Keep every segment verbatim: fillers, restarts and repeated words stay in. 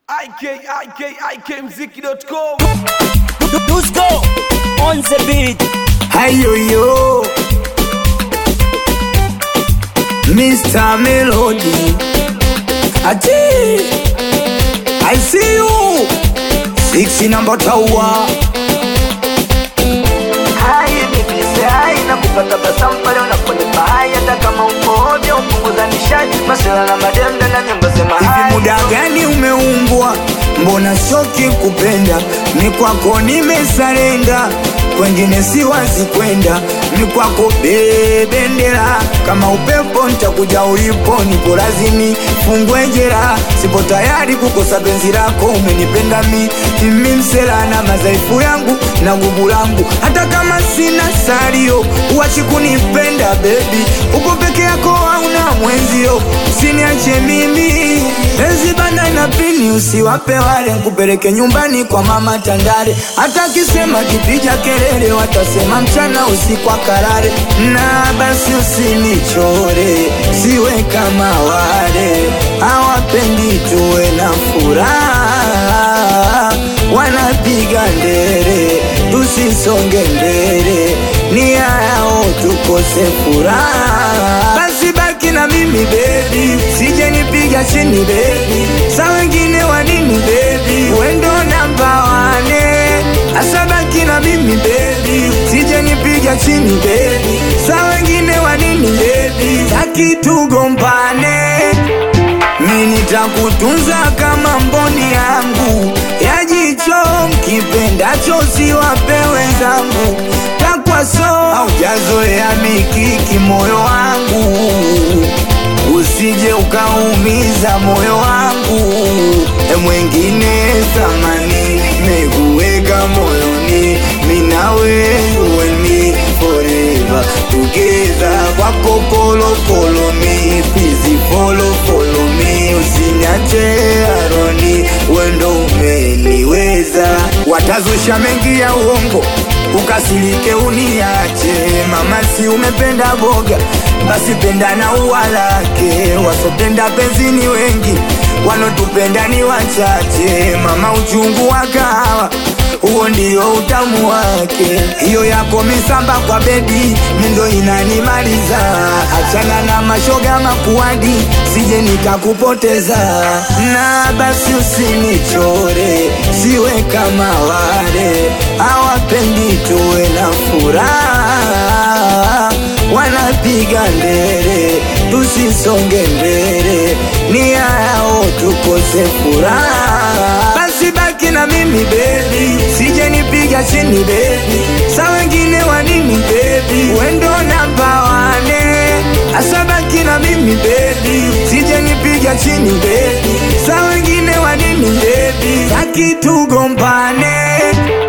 I K I K I K mziki dot com. Dusko on the beat. Hey yo yo, Mister Melody. Ati, I see you. Six number tower. Hai bibi sai na kupata basamu pale unaponipa hai hata kama uko ovyo upunguza nishati masela na madem na nyumba sema hai. Hivi muda gani umeumbwa? Mbona shoki kupenda? Ni kwako nimesarenda, kwengine siwazi kwenda. Ni kwako bebendera, kama upepo nitakuja ulipo. Niko lazimi fungwe jera, sipo tayari kukosa penzi lako. Umenipenda mi, mimi msela na madhaifu yangu na nguvu langu. Hata kama sina salio, uachi kunipenda baby. Uko peke yako hauna mwenzio, usiniache mimi. Penzi bana na pini usiwape wale, kupeleke nyumbani kwa mama Tandale. Hata kisema kipija kelele, watasema mchana usiku akarare. Na basi usinichore, siwe kama wale hawapendi tuwe na furaha. Wanapiga ndere, tusisonge mbele, ni yao tukose furaha. Basi baki na mimi baby, sije nipiga chini baby. Sa wengine wanini baby, wendo namba wane. Asa baki na mimi baby, sije nipiga chini baby. Sa wengine wanini baby, taki tugombane. Mimi nitakutunza kama mboni yangu ya jicho, mkipendacho siwape wenzangu. Takwa so haujazoea mikiki moyo wangu, usije ukaumiza moyo wangu. E mwengine thamani mekuweka moyoni, minawe uweni forever together. Kwako kolo kolo mi, please follow follow me. Usiniache aroni, wendo umeniweza. Watazusha mengi ya uongo, ukasilike uniache. Mama si umependa boga, basi penda na uwalake. Wasopenda penzi ni wengi, wanotupenda ni wachache. Mama uchungu wa kahawa, huo ndio utamu wake. Hiyo yako misamba kwa bedi, mindo inanimaliza. Achana na mashoga makuadi, sije nikakupoteza. Na basi usinichore, siwe kama wale hawapendi tuwe na furaha. Wanapiga ndere, tusisonge mbele, ni yao tukose furaha. Basi baki na mimi baby, sije nipiga chini baby. Sa wengine wanini baby, wendo namba wane. Asa baki na mimi baby, sije nipiga chini baby. Sa wengine wanini baby, taki tugombane.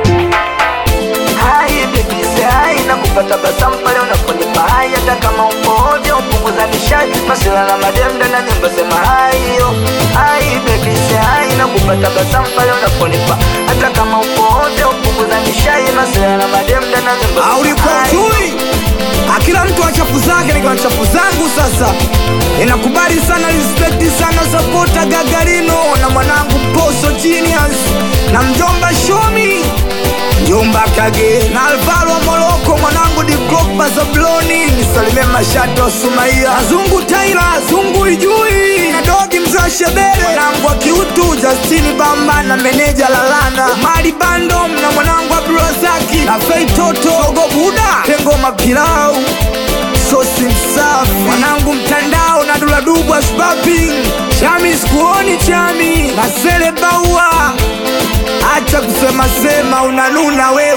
Hai bibi sai na kupata basamu pale unaponipa hai hata kama uko ovyo upunguza nishati masela na madem na nyumba sema hai yo. Hai bibi sai na kupata basamu pale unaponipa hata kama uko ovyo upunguza nishati masela na madem na nyumba. Auliko tui, akila mtu achafu zake, niko achafu zangu sasa. Inakubali sana, respect sana, supporta Gagarino na mwanangu Poso Genius na mjomba Shomi, mjomba Kage na Alvaro Moroko, mwanangu Diklopa Zabloni. Nisalime Mashato Sumaia, Azungu Taira, Azungu Ijui na Dogi Mza Shebele, mwanangu wa Kiutu Justini Bamba na meneja Lalana Mari Bandom na mwanangu Abdurazaki na Fei Toto Sogo Buda Tengo Mapilau Sosi Msafi, mwanangu Mtandao na Duladubu Asbabing Chami Skuoni Chami na Sele Baua. Acha kusema sema unanuna we.